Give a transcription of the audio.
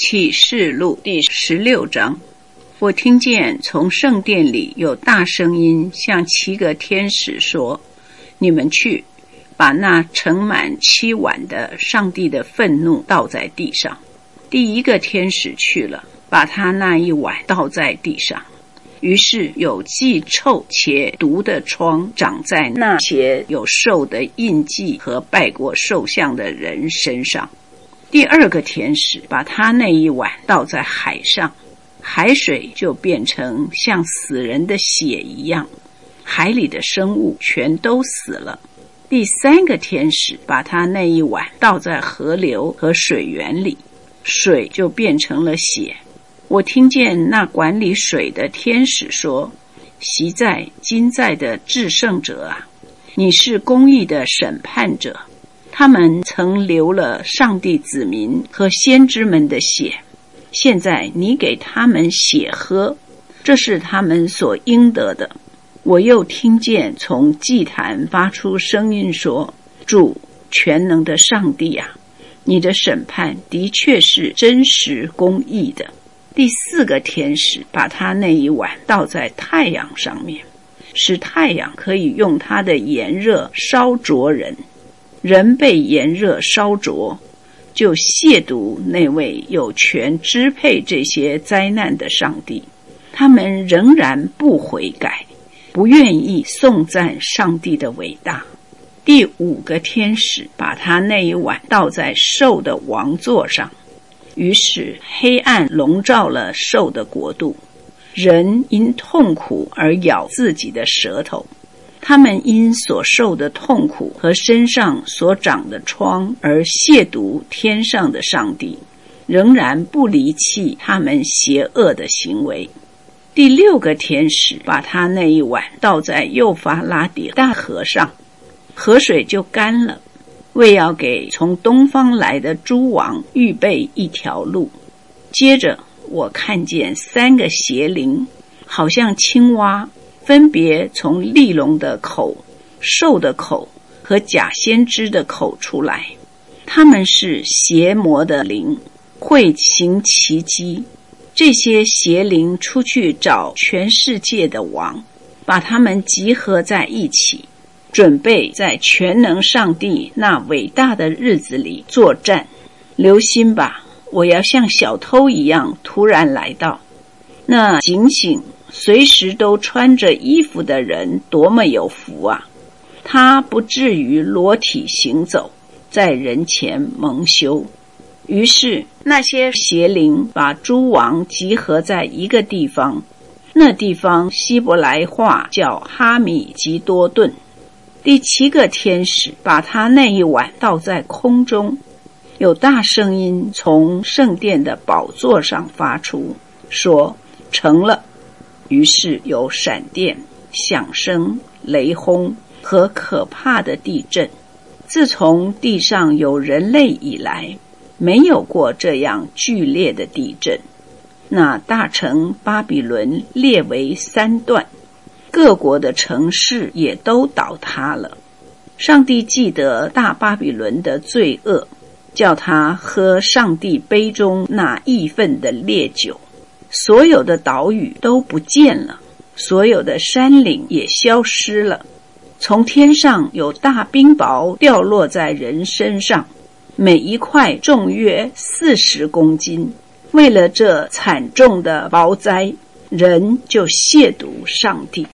启示录第16章，我听见从圣殿里有大声音向7个天使说：你们去，把那盛满7碗的上帝的愤怒倒在地上。第一个天使去了，把他那一碗倒在地上。于是有既臭且毒的疮长在那些有兽的印记和拜过兽像的人身上。第二个天使把他那一碗倒在海上，海水就变成像死人的血一样，海里的生物全都死了。第三个天使把他那一碗倒在河流和水源里，水就变成了血。我听见那管理水的天使说：昔在今在的至圣者啊，你是公义的审判者，他们曾流了上帝子民和先知们的血，现在你给他们血喝，这是他们所应得的。我又听见从祭坛发出声音说：主全能的上帝啊，你的审判的确是真实公义的。第四个天使把他那一碗倒在太阳上面，使太阳可以用它的炎热烧灼人。人被炎热烧灼，就亵渎那位有权支配这些灾难的上帝。他们仍然不悔改，不愿意颂赞上帝的伟大。第五个天使把他那一碗倒在兽的王座上，于是黑暗笼罩了兽的国度，人因痛苦而咬自己的舌头。他们因所受的痛苦和身上所长的疮而亵渎天上的上帝，仍然不离弃他们邪恶的行为。第六个天使把他那一碗倒在幼发拉底大河上，河水就干了，为要给从东方来的诸王预备一条路。接着我看见3个邪灵，好像青蛙，分别从利龙的口、兽的口和假先知的口出来。他们是邪魔的灵，会行奇迹。这些邪灵出去找全世界的王，把他们集合在一起，准备在全能上帝那伟大的日子里作战。留心吧，我要像小偷一样突然来到。那警醒随时都穿着衣服的人多么有福啊！他不至于裸体行走，在人前蒙羞。于是那些邪灵把诸王集合在一个地方，那地方希伯来话叫哈米吉多顿。第7个天使把他那一碗倒在空中，有大声音从圣殿的宝座上发出，说：成了。于是有闪电、响声、雷轰和可怕的地震。自从地上有人类以来，没有过这样剧烈的地震。那大城巴比伦列为3段，各国的城市也都倒塌了。上帝记得大巴比伦的罪恶，叫他喝上帝杯中那义愤的烈酒。所有的岛屿都不见了，所有的山岭也消失了。从天上有大冰雹掉落在人身上，每一块重约40公斤。为了这惨重的雹灾，人就亵渎上帝。